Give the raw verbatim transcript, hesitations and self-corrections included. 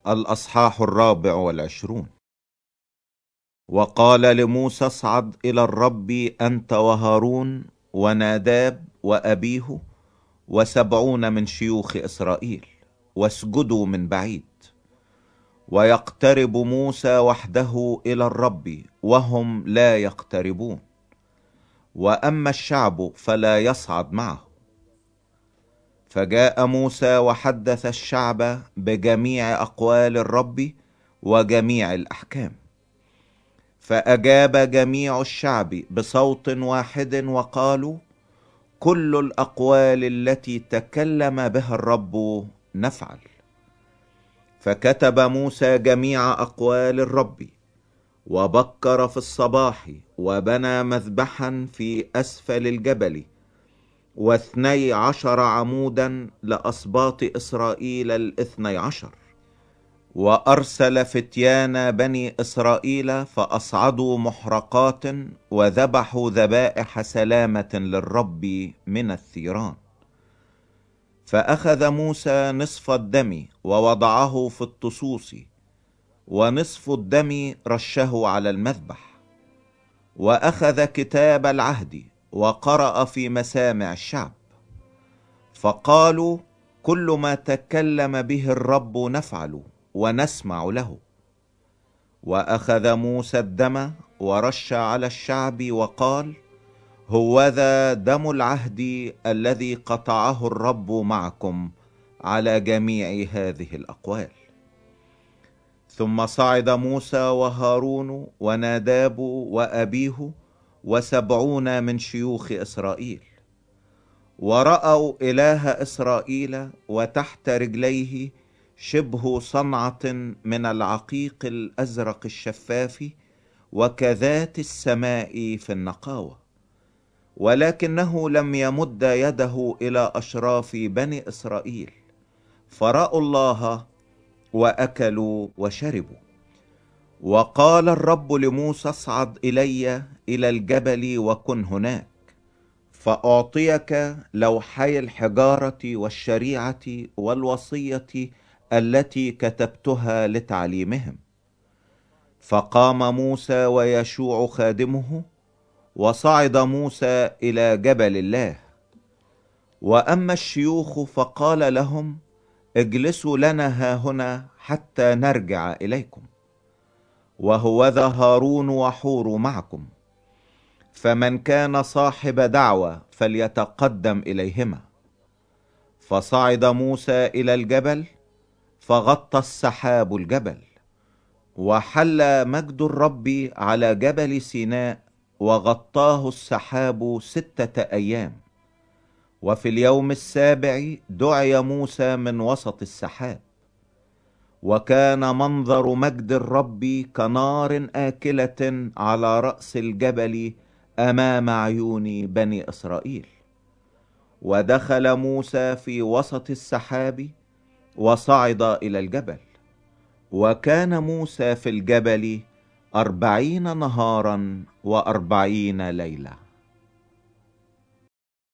الأصحاح الرابع والعشرون. وقال لموسى: اصعد إلى الرب أنت وهارون وناداب وأبيه وسبعون من شيوخ إسرائيل، واسجدوا من بعيد. ويقترب موسى وحده إلى الرب وهم لا يقتربون، وأما الشعب فلا يصعد معه. فجاء موسى وحدث الشعب بجميع أقوال الرب وجميع الأحكام. فأجاب جميع الشعب بصوت واحد وقالوا: كل الأقوال التي تكلم بها الرب نفعل. فكتب موسى جميع أقوال الرب، وبكر في الصباح وبنى مذبحا في أسفل الجبل، واثني عشر عمودا لأسباط إسرائيل الاثني عشر. وأرسل فتيان بني إسرائيل فأصعدوا محرقات وذبحوا ذبائح سلامة للرب من الثيران. فأخذ موسى نصف الدم ووضعه في الطصوص، ونصف الدم رشه على المذبح. وأخذ كتاب العهد وقرأ في مسامع الشعب، فقالوا: كل ما تكلم به الرب نفعل ونسمع له. وأخذ موسى الدم ورش على الشعب وقال: هوذا دم العهد الذي قطعه الرب معكم على جميع هذه الأقوال. ثم صعد موسى وهارون وناداب وأبيه وسبعون من شيوخ إسرائيل، ورأوا إله إسرائيل وتحت رجليه شبه صنعة من العقيق الأزرق الشفاف وكذات السماء في النقاوة. ولكنه لم يمد يده إلى أشراف بني إسرائيل، فرأوا الله وأكلوا وشربوا. وقال الرب لموسى: اصعد إلي إلى الجبل وكن هناك، فأعطيك لوحي الحجارة والشريعة والوصية التي كتبتها لتعليمهم. فقام موسى ويشوع خادمه، وصعد موسى إلى جبل الله. وأما الشيوخ فقال لهم: اجلسوا لنا هاهنا حتى نرجع إليكم، وهوذا هارون وحور معكم، فمن كان صاحب دعوة فليتقدم إليهما. فصعد موسى إلى الجبل، فغطى السحاب الجبل، وحل مجد الرب على جبل سيناء، وغطاه السحاب ستة أيام. وفي اليوم السابع دعي موسى من وسط السحاب، وكان منظر مجد الرب كنار آكلة على رأس الجبل أمام عيون بني إسرائيل. ودخل موسى في وسط السحاب وصعد إلى الجبل، وكان موسى في الجبل أربعين نهارا وأربعين ليلة.